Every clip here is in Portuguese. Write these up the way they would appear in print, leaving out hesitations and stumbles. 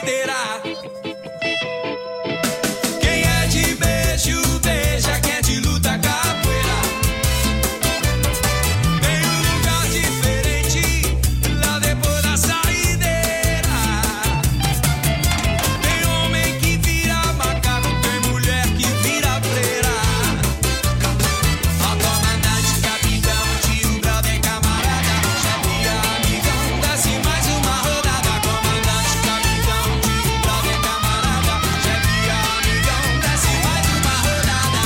saideira. Quem é de beijo, beija, quem é de luta, capoeira. Tem um lugar diferente lá depois da saideira. Tem homem que vira macaco, tem mulher que vira freira. Ó comandante, capitão, tio, brother, camarada, chefe, amigão, desce mais uma rodada. Comandante, capitão, tio, brother, camarada, chefe, amigão, desce mais uma rodada.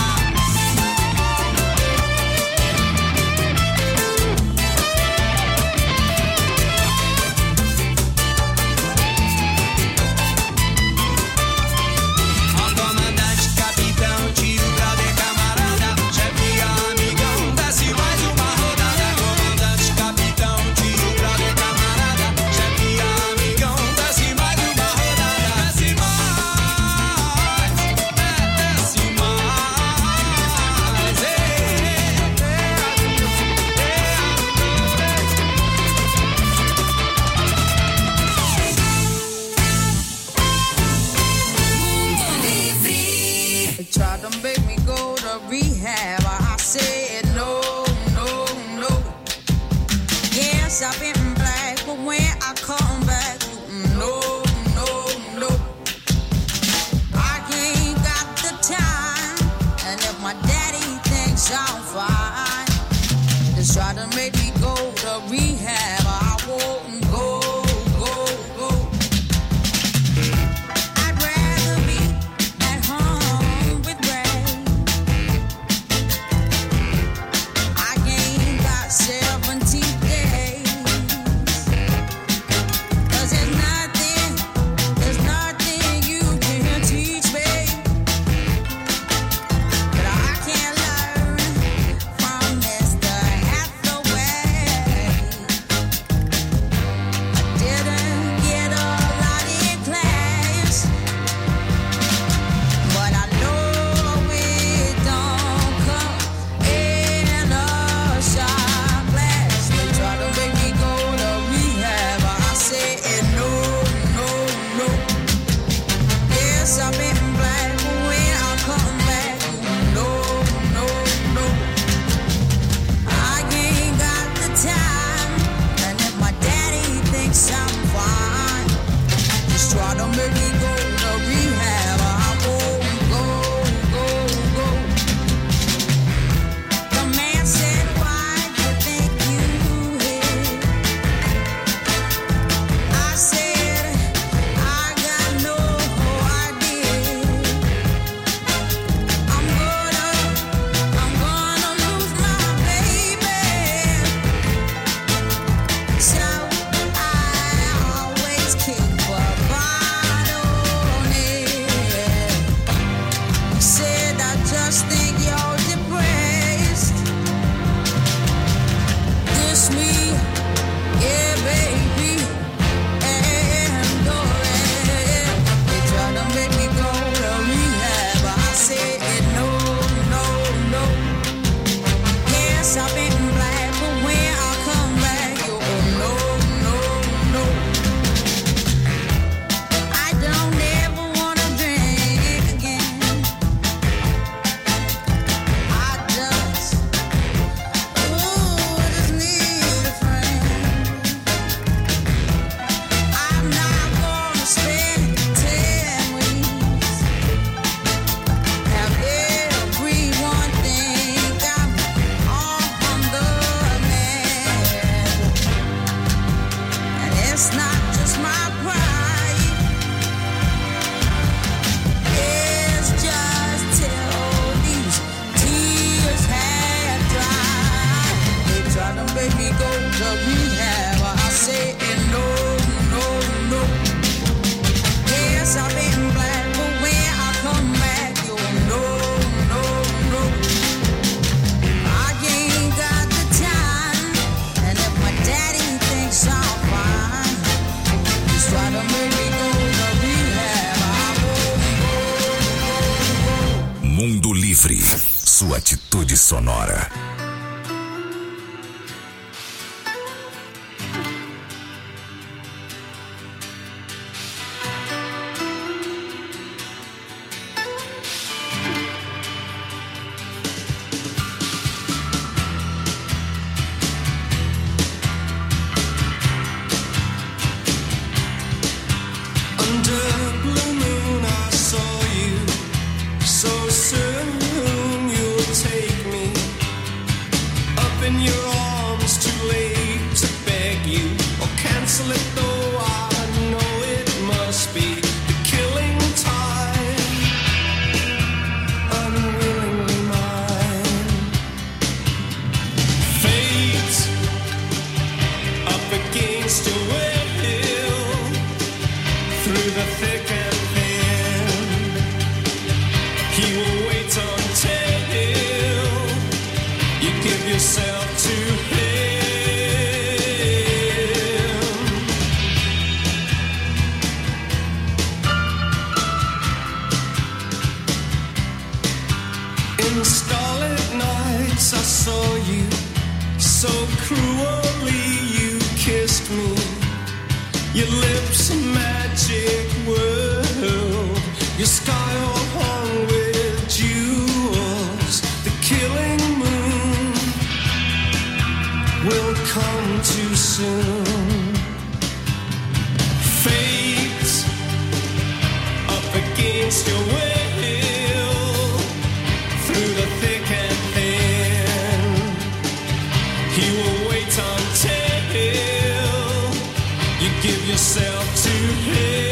Ó comandante, capitão, tio, brother, camarada, chefe, amigão, desce mais uma rodada. Comandante, capitão, tio, brother, camarada, chefe, amigão, desce mais uma rodada. Desce mais, desce mais, They tried to make me go to rehab. I said no, no, no. Yes, I've been black, but when I come back, no, no, no. I ain't got the time, and if my daddy thinks I'm fine, they try to make me go to rehab. I won't go, go, go. I'd rather be at home with Ray. I ain't got 70 days. 'Cause there's nothing you can teach me that I can't learn from Mr. Hathaway. I didn't get a lot in class, but I know it don't come in a shot glass. They try to make me go to rehab. I said no, no, no. Yes, I've been black, but when I come back, no, no, no. I ain't got the time, and if my daddy thinks I'm fine, just try to make me go to rehab. I won't go, go, go. The man said, why you think you hit? I said, I got no idea. I'm gonna lose my baby. So I always keep a bottle near. Said I just think you're depressed. This me, yeah, baby, and go ahead. They try to make me go to rehab. I said no, no, no. Yes, I've been black, but when I come back, you no, no, no. I don't ever wanna drink again. I just need a friend. I'm not gonna spend 10 weeks. Have everyone think I'm on the man. And it's not just my pride. It's just till these tears have dried. They try to make me go to rehab. I say no, no, no. Yes, I've been black, but when I come back, you no, no, no. I ain't got the time, and if my daddy thinks I'm fine, just try to make me go to rehab. I won't go, go, go. Mundo Livre, sua atitude sonora. cancel it though I know it must be the killing time, unwillingly mine. Fate up against your will, through the thick and thin, he will wait until you give yourself to him. In starlit nights I saw you, so cruelly you kissed me. Your lips a magic world, your sky all hung with jewels. The killing moon will come too soon. Fate up against your will, through the thick and thin, he will wait until you give yourself to him.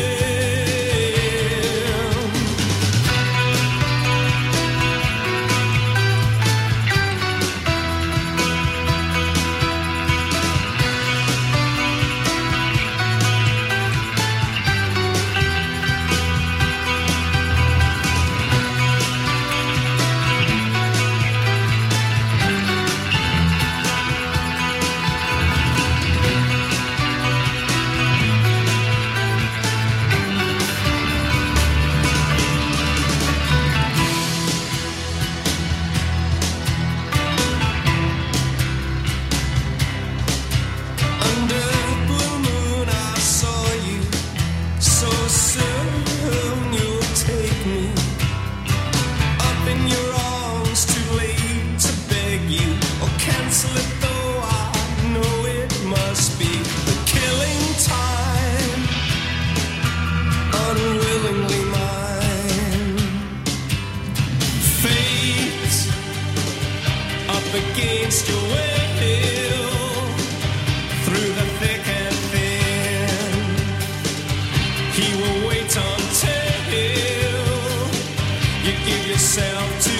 Against your will, through the thick and thin, he will wait until you give yourself to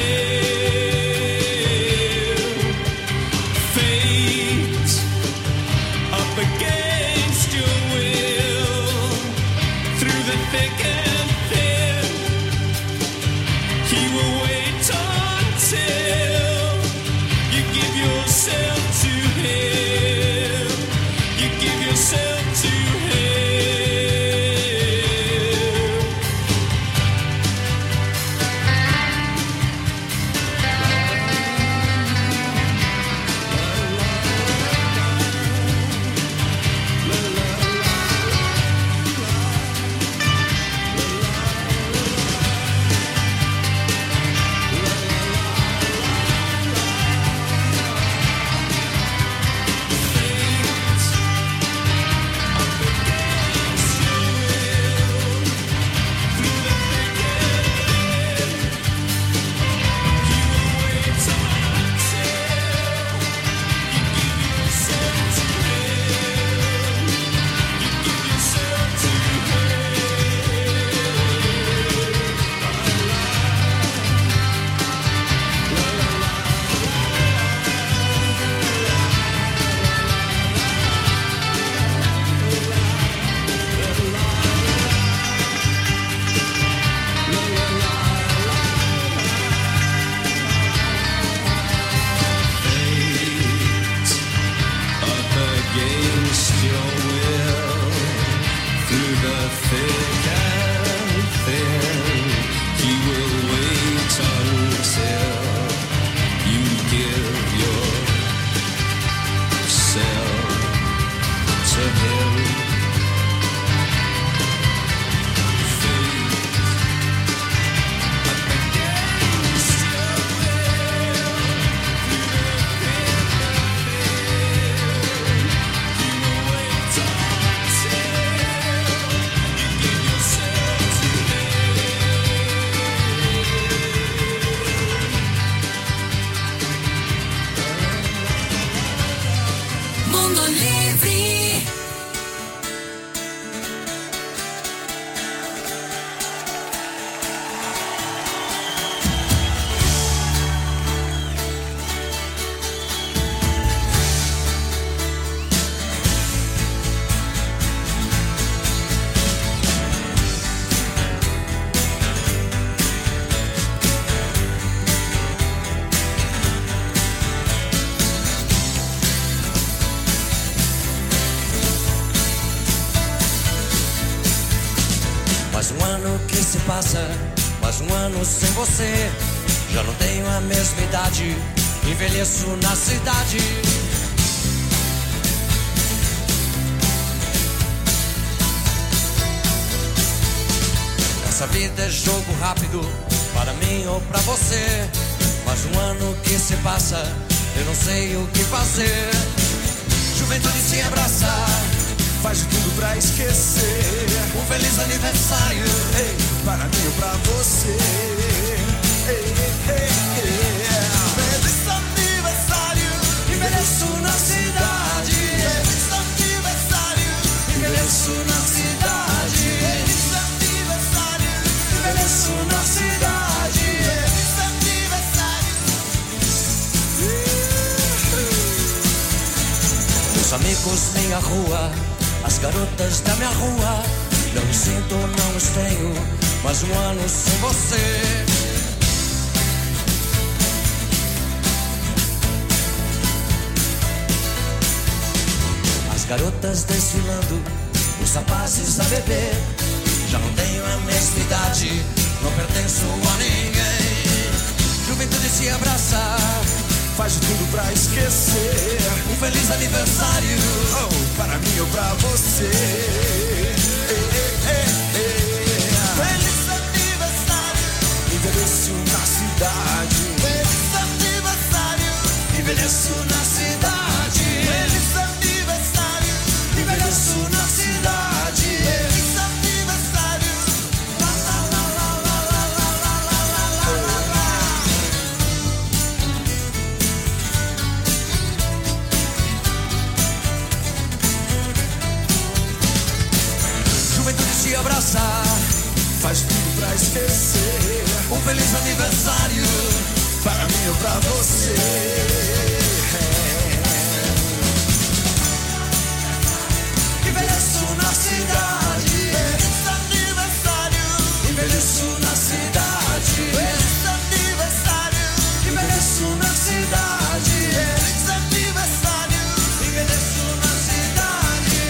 him. Fate up against your will, through the thick and thin, he will wait until give yourself to him. You give yourself to him. Mundo Livre. ano que se passa, mais um ano sem você. Já não tenho a mesma idade, envelheço na cidade. Essa vida é jogo rápido, para mim ou pra você. Mais um ano que se passa, eu não sei o que fazer. Juventude se abraça, faz de tudo pra esquecer. Um feliz aniversário, ei, para mim ou pra você. Ei, ei, ei. Feliz aniversário, envelheço na cidade. Feliz aniversário, envelheço na cidade. Feliz aniversário, envelheço na cidade. Feliz aniversário. Meus amigos, minha rua, as garotas da minha rua. Não me sinto, não os tenho, mais um ano sem você. As garotas desfilando, os rapazes a beber. Já não tenho a mesma idade, não pertenço a ninguém. Juventude se abraça, faz de tudo pra esquecer. Um feliz aniversário, oh, para mim ou pra você. Ei, ei, ei, ei. Feliz aniversário, envelheço na cidade. Feliz aniversário, envelheço na cidade. Feliz aniversário, envelheço na cidade. Feliz aniversário. La la la la la la la la la la la. Juventude se abraça, faz tudo pra esquecer. Um feliz aniversário, para mim ou pra você. envelheço na cidade. Feliz aniversário, envelheço na cidade. Feliz aniversário, envelheço na cidade. Feliz aniversário, envelheço na cidade.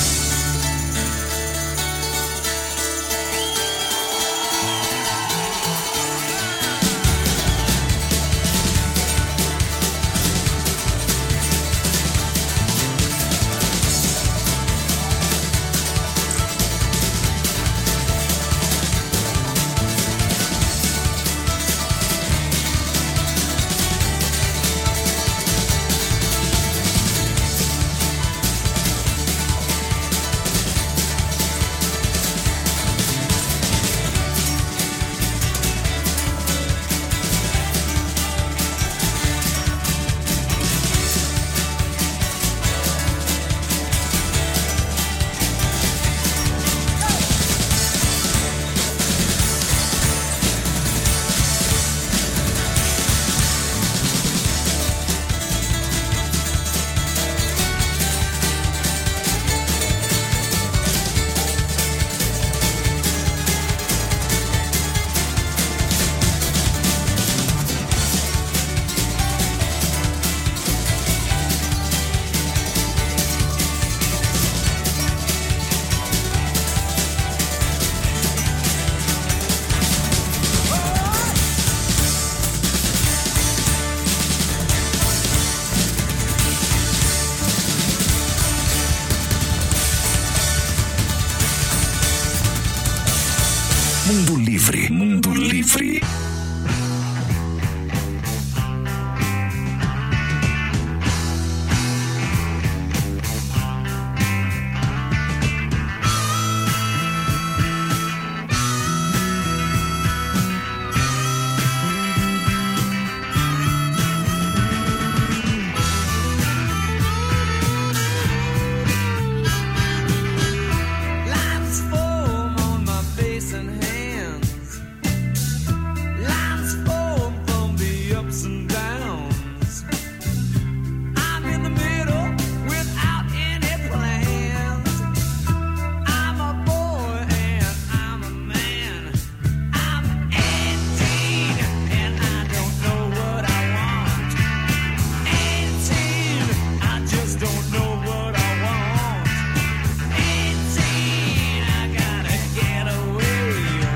Mundo Livre, Mundo Livre. Lines form on my face and hands. Lines form from the ups and downs. I'm in the middle without any plans. I'm a boy and I'm a man. I'm 18 and I don't know what I want. 18, I just don't know what I want. 18, I gotta get away.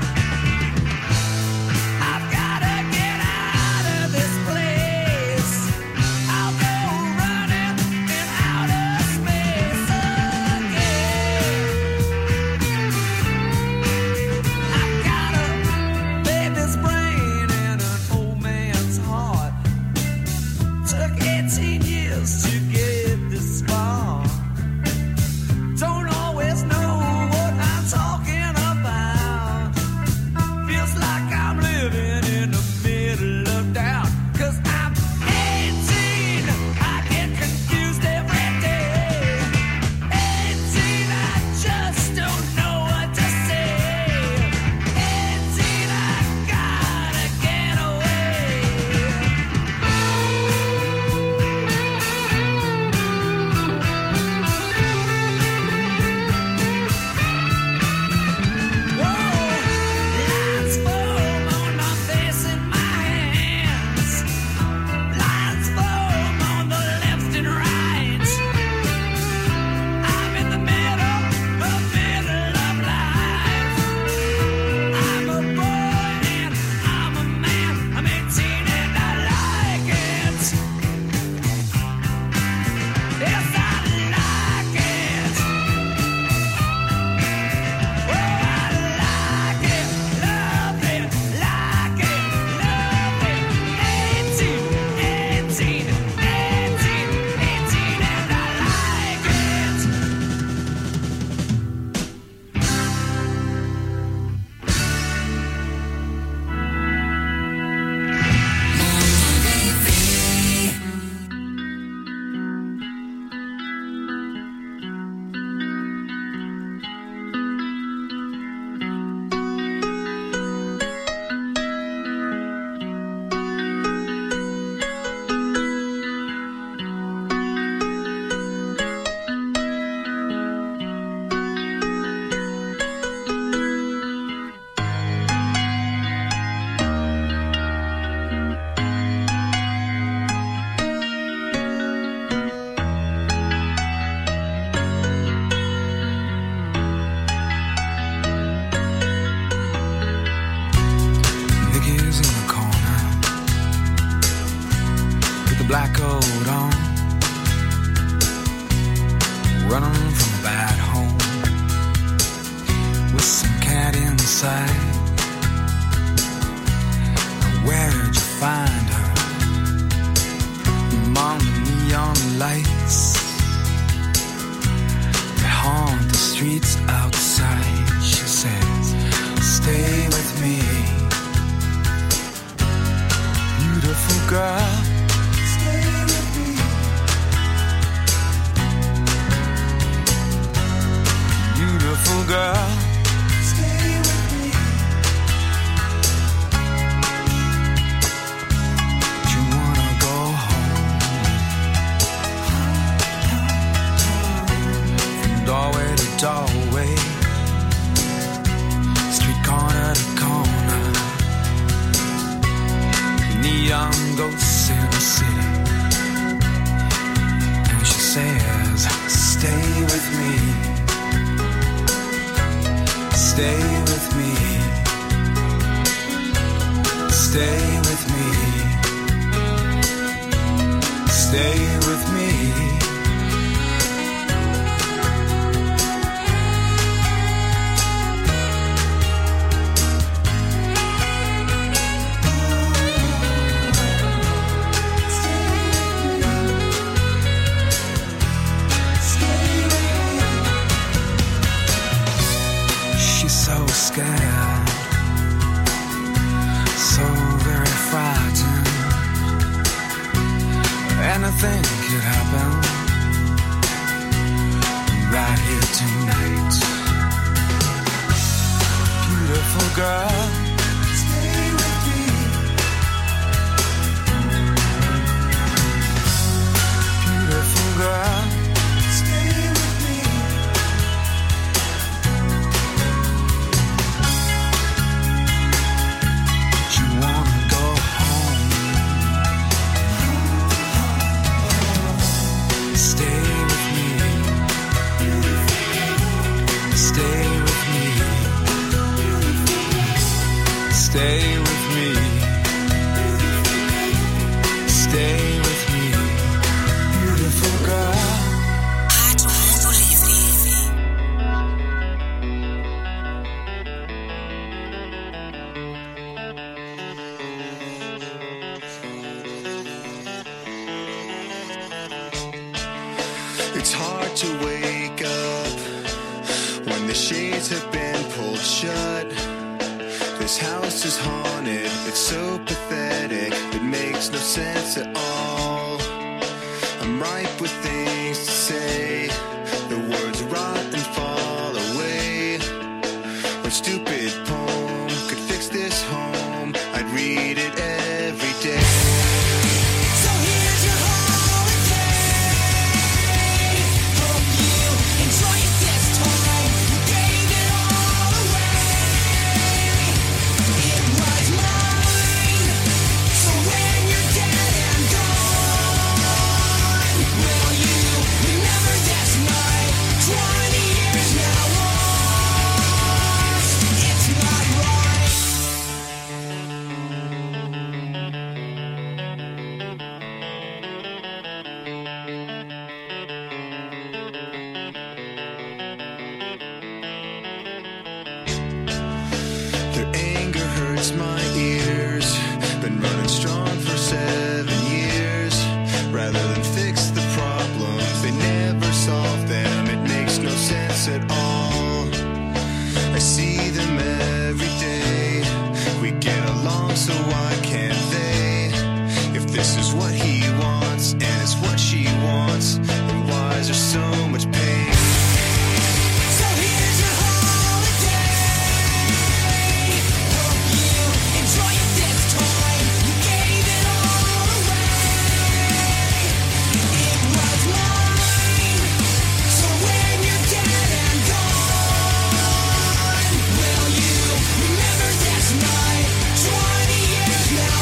running from a bad home with some cat inside. Where'd you find her? Among the neon lights that haunt the streets outside. She says, stay with me, beautiful girl. Stay with me, beautiful girl. Stay with me. You wanna go home, from doorway to doorway, street corner to corner, neon ghosts in the city. And she says, stay with me, stay with me, stay with me, stay with me. Scared, so very frightened. Anything could happen right here tonight. Beautiful girl, stay with me. Beautiful girl, stay with me. Stay with me, stay with me, beautiful girl. Rádio Mundo Livre. It's hard to wake up when the shades have been pulled shut. This house is haunted, it's so pathetic, it makes no sense at all. I'm ripe with things to say, the words rot and fall away. What stupid poem could fix this home? I'd read it every day. So here's your holiday. Hope you enjoy it this time. You gave it all away. It was mine. So when you're dead and gone, will you remember this night? 20 years now lost. It's not right. Their anger hurts my ears. Been running strong for 7 years. Rather than fix the problems, they never solve them. It makes no sense at all. I see them every day. We get along, so why can't they? If this is what he wants and it's what she wants, then why is there so much pain? So here's your holiday. Hope you enjoy it this time. You gave it all away. It was mine. So when you're dead and gone, will you remember this night? 20 years now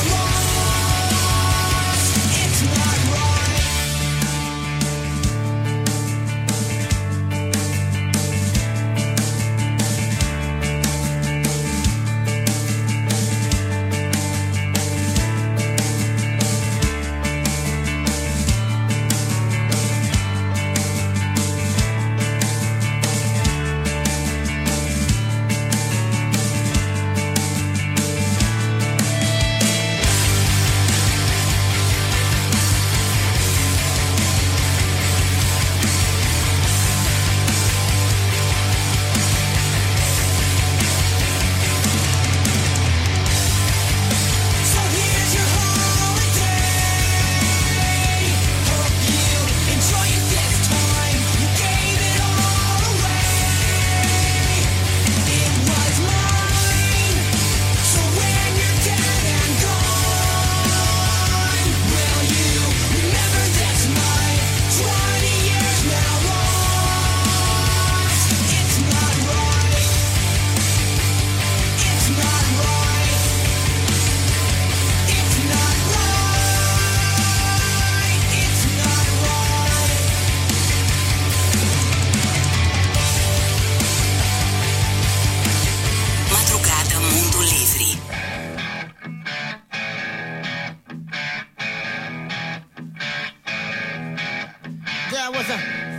lost. It's not right.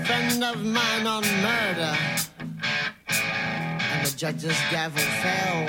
friend of mine on murder, and the judge's gavel fell.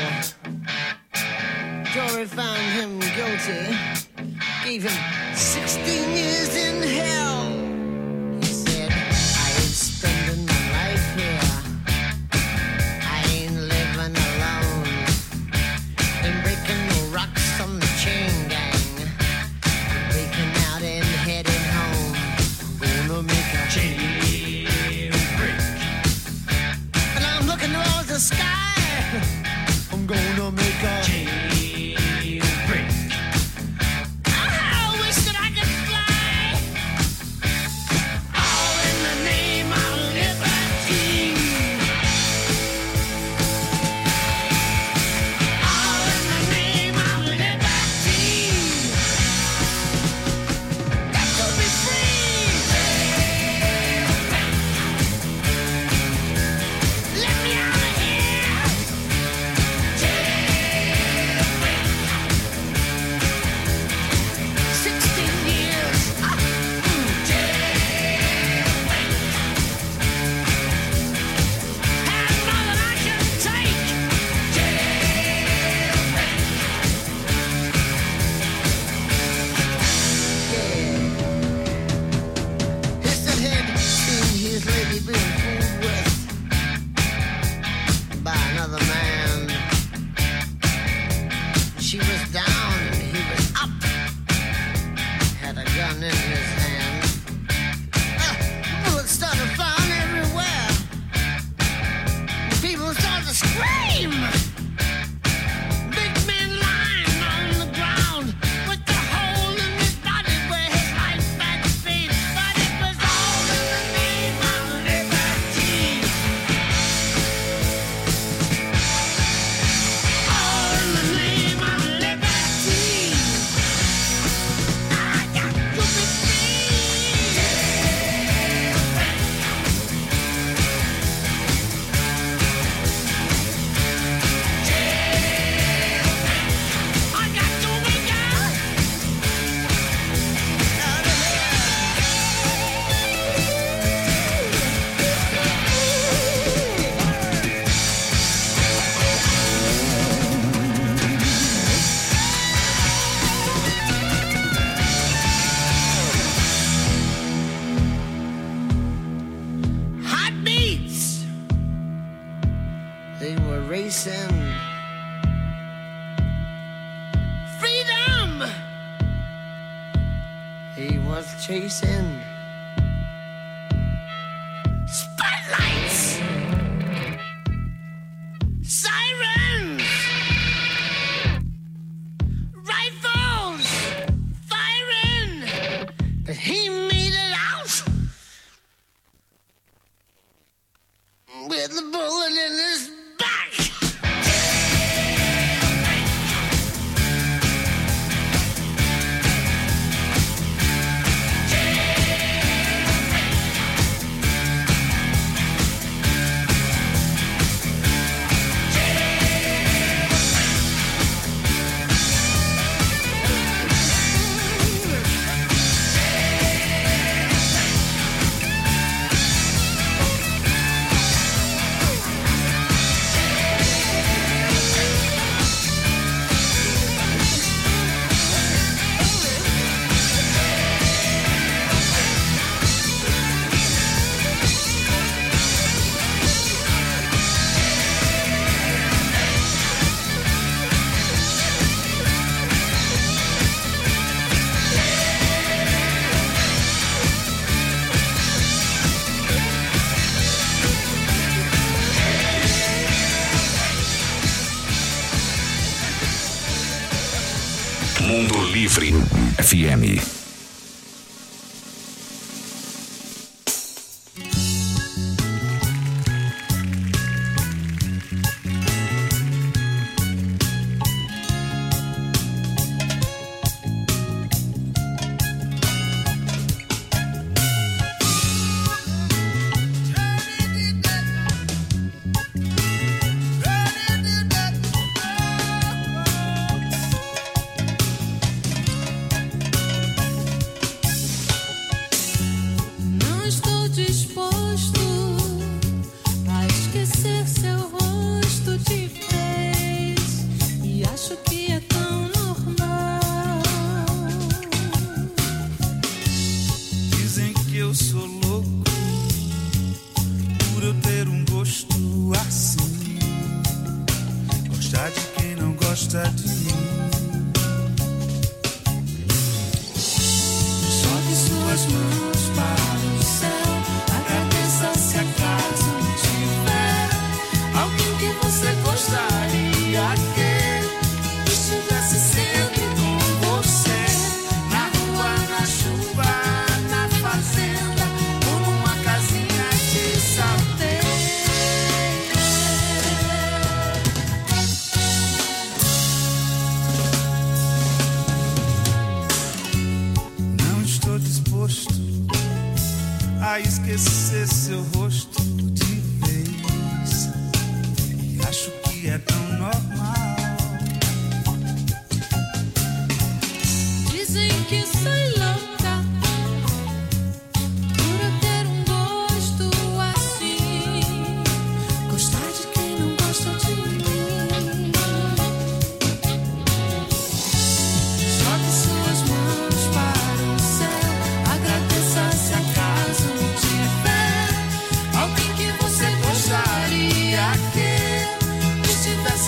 Jury found him guilty, gave him 16 years in hell. He said, I ain't spending my life here, I ain't living alone, ain't breaking no rocks on the chain gang, I'm breaking out and heading home. I'm gonna make a chain break, and I'm looking towards the sky. I'm gonna make a chain break. I wish that I could fly, all in the name of liberty, all in the name of liberty. Got to be free. Let me out of here. 16 years. Had more than I can take. His head seen his lady being fooled with by another man. She was down and he was up, had a gun in his hand. Bullets started flying everywhere. People started to scream. Big man lying on the ground with the hole in his body where his life had been. But it was all in the name of liberty. All in the name of liberty. I got to be free. I got to wake up. Out of Heartbeats. They were racing. Freedom. He was chasing. Spotlights. Sirens. Rifles. Firing. But he made it out with a bullet in his back. Mundo Livre FM. gosta de mim. Jogue suas mãos para o céu, agradeça se acaso tiver alguém que você gostaria que estivesse sempre com você, na rua, na chuva, na fazenda, ou numa casinha de saber. Não estou disposto a esquecer seu rosto de vez, e acho que é tão normal. Dizem que sou louca por ter um gosto assim, gostar de quem não gosta de mim. Jogue suas mãos para o céu, agradeça se acaso tiver alguém que você gostaria que estivesse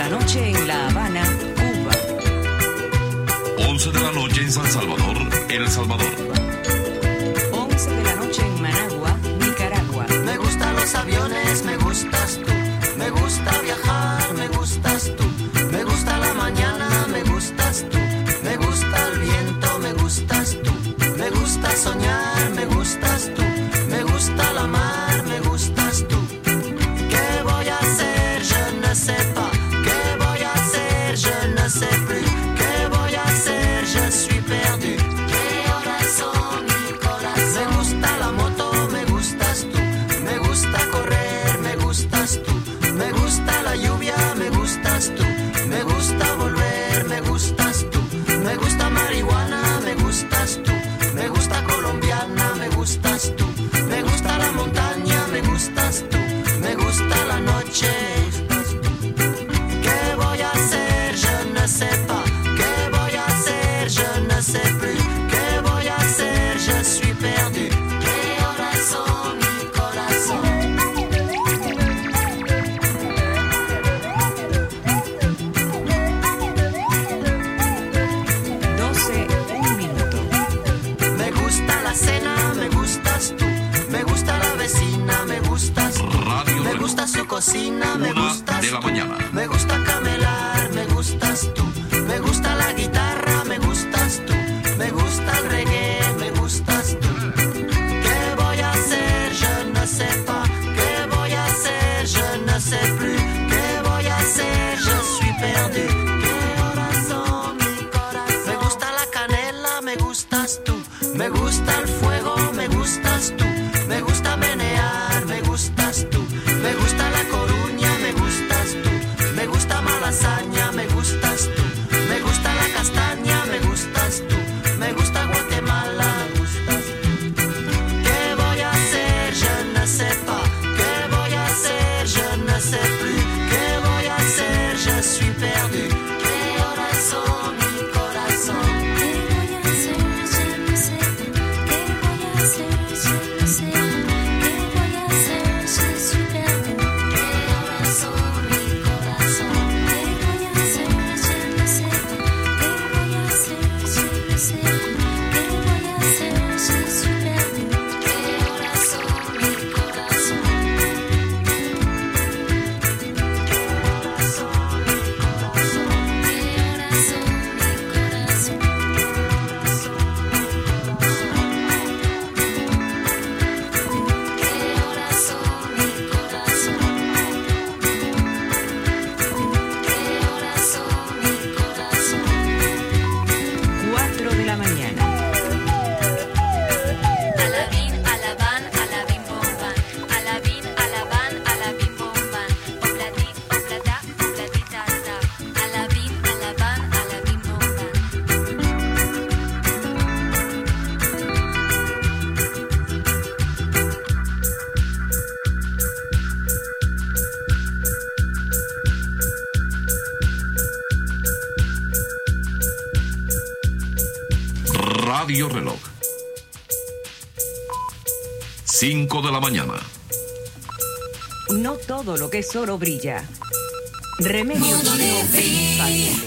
la noche en La Habana, Cuba. 11 de la noche en San Salvador, El Salvador. 11 de la noche en Managua, Nicaragua. Me gustan los aviones, me gustas tú. Me gusta viajar, me gustas tú. Me gusta la mañana, me gustas tú. Me gusta el viento, me gustas tú. Me gusta soñar, me gustas tú. Me gusta la mar, me gustas tú. ¿Qué voy a hacer? Je ne sais pas. ¿Qué voy a hacer? Je ne sais plus. ¿Qué voy a hacer? Je suis perdu. ¿Qué horas son, mi corazón? Me gusta la moto, me gustas tú. Me gusta correr, me gustas tú. Me gusta la lluvia, me gustas tú. Me gusta volver, me gustas tú. Me gusta marihuana, me gustas tú. Me gusta colombiana, me gustas tú. Me gusta la montaña, me gustas tú. Me gusta la noche. ¿Qué voy a hacer? Je ne sais pas. ¿Qué voy a hacer? Je ne sais plus. ¿Qué voy a hacer? Je suis perdu. ¿Qué horas son, mi corazón? 12, un minuto. Me gusta la cena, me gustas tú. Me gusta la vecina, me gustas tú. Radio Me Reloj. gusta su cocina, me 1 gustas de la tú. mañana. Me gusta camelar, me gustas tú. Me gusta la guitarra, me gustas tú. Me gusta el reggae, me gustas tú. ¿Qué voy a hacer? Je ne sais pas. ¿Qué voy a hacer? Je ne sais plus. ¿Qué voy a hacer? Je suis perdu. ¿Qué horas son, mi corazón? Me gusta la canela, me gustas tú. Me gusta el fuego, me gustas tú. Me gusta menear, me gustas tú. Me gusta la Coruña, me gustas tú. Me gusta Malasaña, me gustas tú. Me gusta la castaña, me gustas tú. Me gusta Guatemala, me gustas tú. ¿Qué voy a hacer? Je ne sais pas. ¿Qué voy a hacer? Je ne sais plus. ¿Qué voy a hacer? Je suis perdu. ¿Qué horas son, mi corazón? ¿Qué voy a hacer? Je ne sais pas. ¿Qué voy a hacer? Je ne sais pas. ¿Qué voy a hacer? Je suis perdu. ¿Qué horas son, mi corazón? ¿Qué voy a hacer? Je ne sais pas. ¿Qué voy a hacer? Je ne sais pas. ¿Qué voy a hacer? Je suis perdu. ¿Qué horas son, mi corazón? Radio Reloj. 5 de la mañana. No todo lo que es oro brilla. Remedios Leo infalible.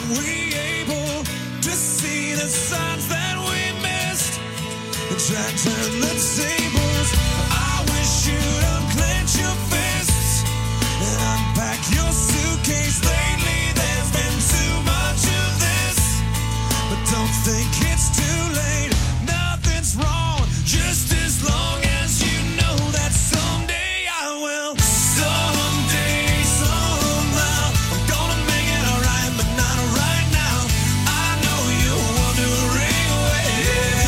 weren't we able to see the signs that we missed? Try to turn the tables. I wish you'd unclench your fists and unpack your suitcase. Lately there's been too much of this, but don't think it's too late. Nothing's wrong, just as long as you know that someday I will. Someday, somehow, I'm gonna make it alright, but not right now. I know you're wondering where.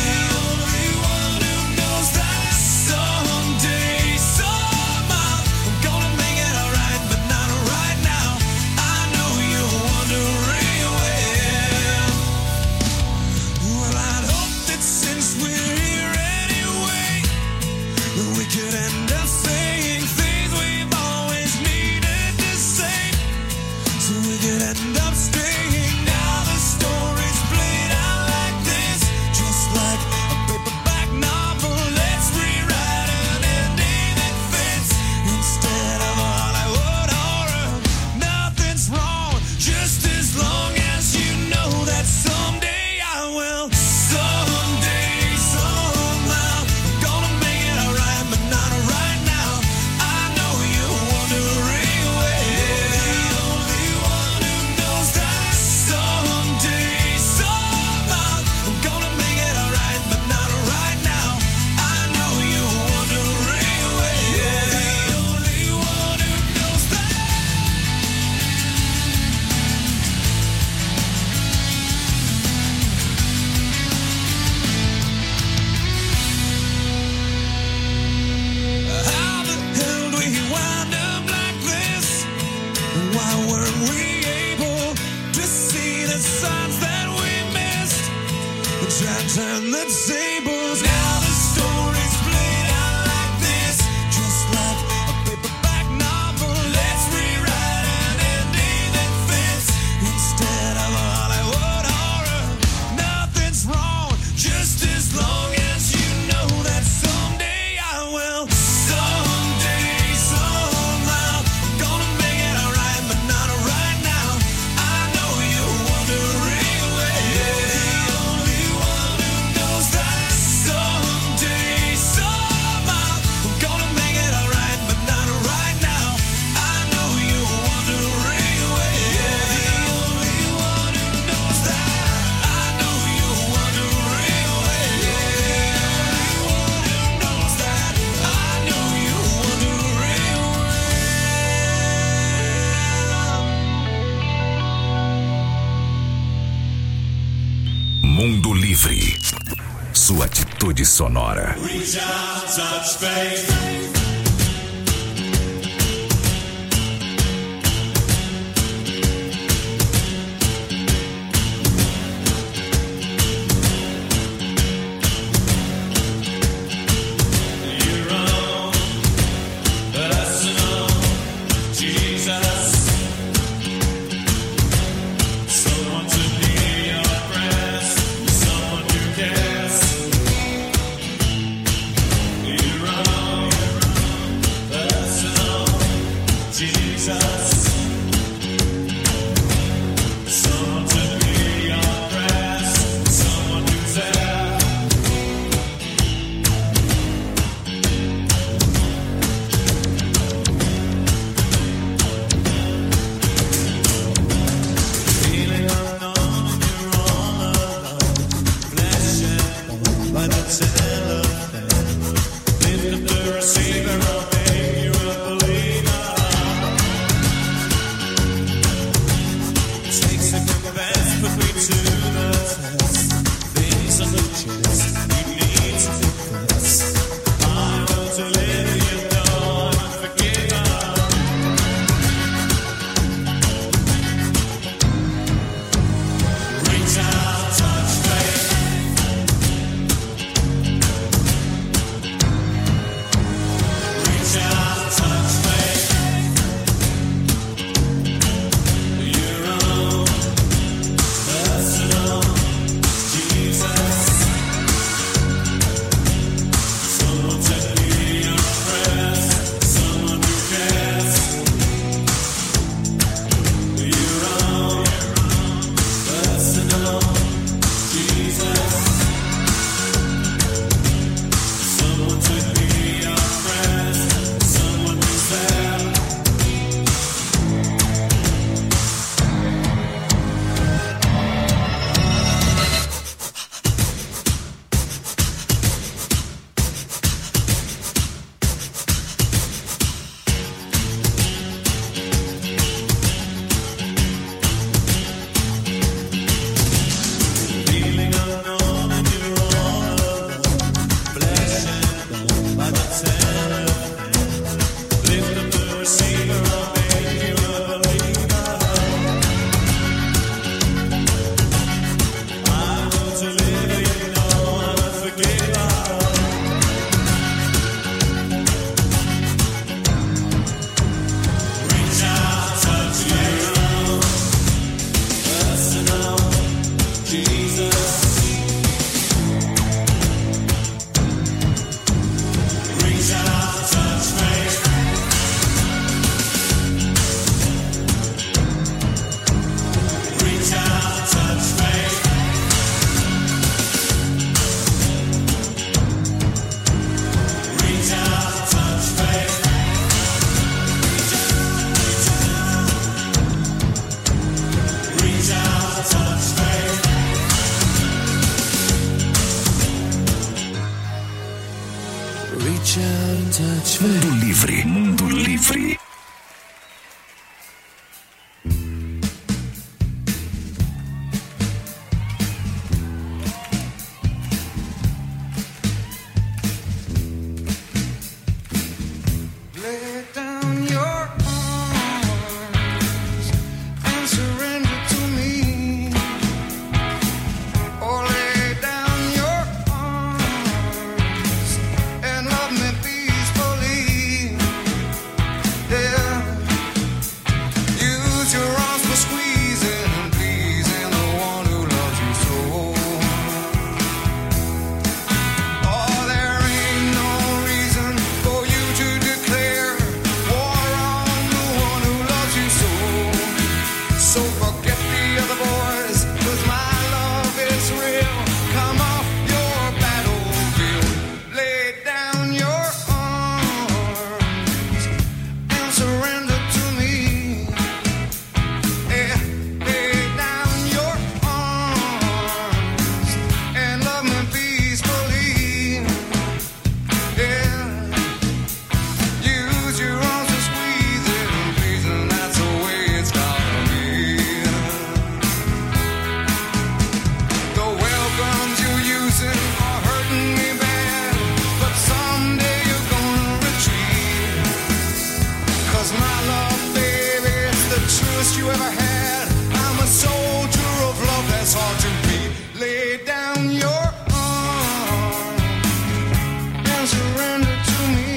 Someday, somehow, I'm gonna make it alright, but not right now. I know you're wondering where. Well, I'd hope that since we're here anyway, that we could end up saying things we've always needed to say, so we could end up staying. Now the story's played out like this, just like a paperback novel. Let's rewrite an ending that fits instead of a Hollywood horror. Nothing's wrong, just as long as you know that someday I will. Someday, somehow, I'm gonna make it alright, but not right now. I know you're wondering where. The only one who knows that. Someday, somehow, I'm gonna make it alright, but not right now. I know you're wondering where. The only one who knows that. How the hell do we wind up like this? Why weren't we able to see the signs that we missed? Try to turn the tables. Now the story's played out like this, just like a paperback novel. Let's rewrite an ending that fits instead of a Hollywood horror. Nothing's wrong, just as long as you know that someday I will. Someday, somehow, I'm gonna make it alright, but not right now. I know you're wondering where. The only one who knows that. Someday, somehow, I'm gonna make it alright, but not right now. I know you're wondering where. The only one who knows that. I know you're wondering where. The only one who knows that. I know you're wondering Mundo Livre. Sua atitude sonora. Reach out, touch faith. You're on, personal, Jesus. Someone to hear your prayers, someone who cares. You're on, personal, Jesus. Someone to hear your prayers, someone who's there. Feeling unknown and you're all alone. Flashing by the telephone. Lift up the receiver, I'll make you a believer. My love, baby, it's the truest you ever had. I'm a soldier of love that's hard to beat. Lay down your arms and surrender to me.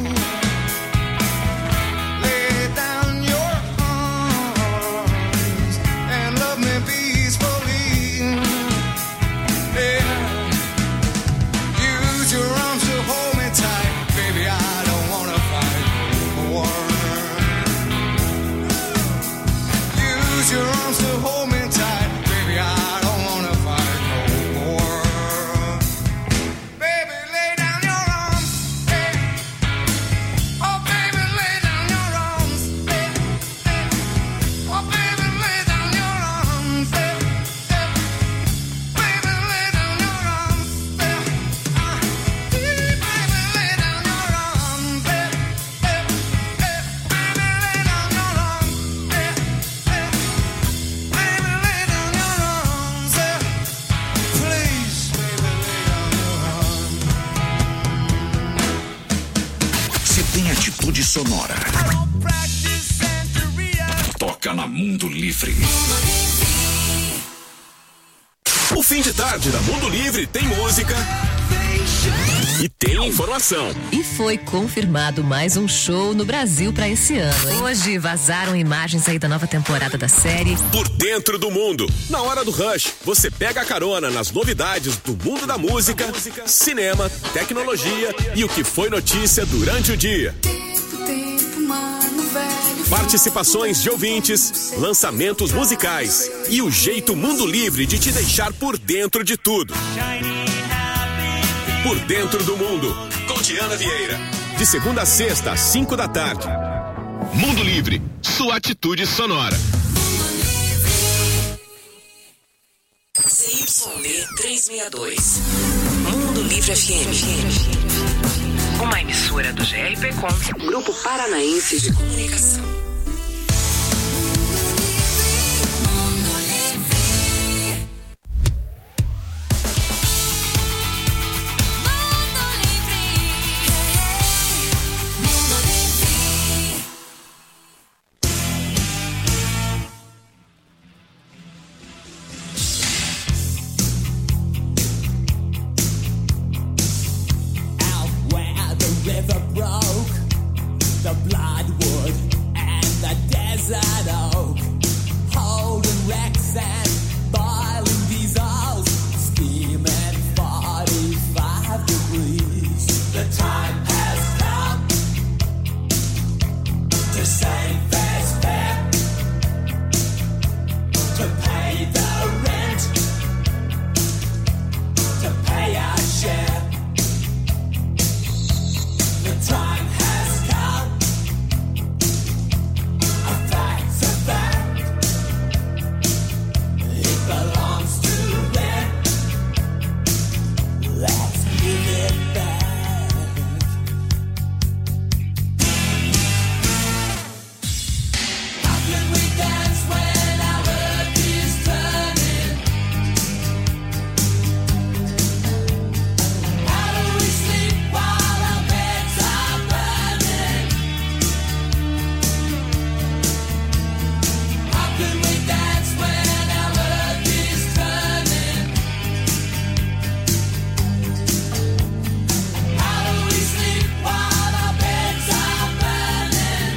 Lay down your arms and love me peacefully. Yeah. Use your arms to hold me tight, baby. I don't wanna fight no war. Use your arms to hold me tight, baby. I don't wanna fight no more. Baby, lay down your arms, hey. Oh, baby, lay down your arms, hey, hey. Oh, baby, lay down your arms, hey, hey. Baby, lay down your arms, hey. Baby, lay down your arms, hey, hey, hey. Baby, lay down your arms, hey, hey. Baby, lay down your arms, hey. Please, baby, lay down your arms. Se tem atitude sonora, I don't practice Santeria. toca na Mundo Livre. O fim de tarde da Mundo Livre tem música e tem informação. E foi confirmado mais um show no Brasil pra esse ano, hein? Hoje vazaram imagens aí da nova temporada da série. Por dentro do mundo. Na hora do Rush, você pega a carona nas novidades do mundo da música, cinema, tecnologia e o que foi notícia durante o dia. Participações de ouvintes, lançamentos musicais e o jeito Mundo Livre de te deixar por dentro de tudo. Por dentro do mundo, com Diana Vieira. De segunda a sexta, às 5 da tarde. Mundo Livre, sua atitude sonora. CYD 362. Mundo Livre FM. Uma emissora do GRPcom, Grupo Paranaense de Comunicação. River broke, the bloodwood and the desert oak, holding wrecks and boiling diesels, steaming 45 degrees. The time has come to save fair's fair, to pay the rent, to pay our share. The time has come. A fact's a fact. It belongs to them. Let's give it back. How can we dance when our earth is turning? How do we sleep while our beds are burning? How can we dance when our earth is turning? How do we sleep while our beds are burning?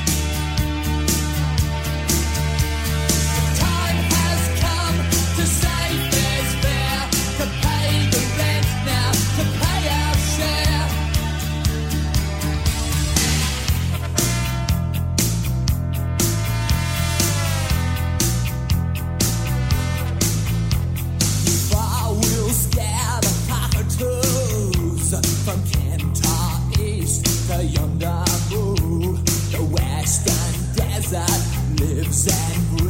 The time has come to save fair's fair, to pay the rent now, to pay our share. I will scare the cockatoos from Kentar East to yonder move. The western desert lives and breathes.